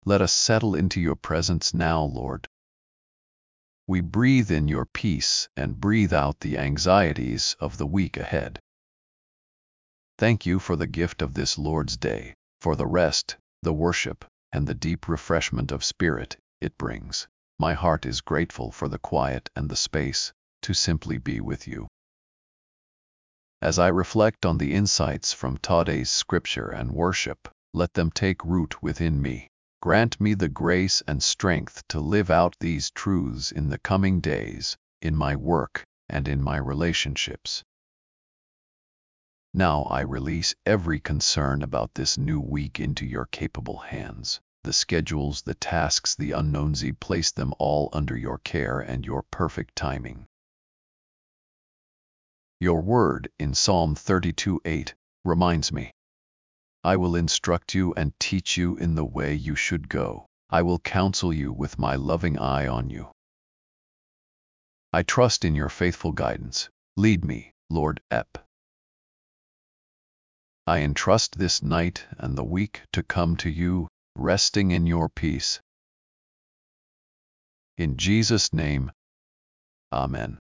Let us settle into your presence now, Lord. We breathe in your peace and breathe out the anxieties of the week ahead. Thank you for the gift of this Lord's Day, for the rest, the worship, and the deep refreshment of spirit it brings. My heart is grateful for the quiet and the space to simply be with you. As I reflect on the insights from today's scripture and worship, let them take root within me. Grant me the grace and strength to live out these truths in the coming days, in my work and in my relationships. Now I release every concern about this new week into your capable hands. The schedules, the tasks, the unknowns, place them all under your care and your perfect timing. Your word in Psalm 32:8 reminds me, I will instruct you and teach you in the way you should go. I will counsel you with my loving eye on you. I trust in your faithful guidance. Lead me, Lord. I entrust this night and the week to come to you, resting in your peace. In Jesus' name, Amen.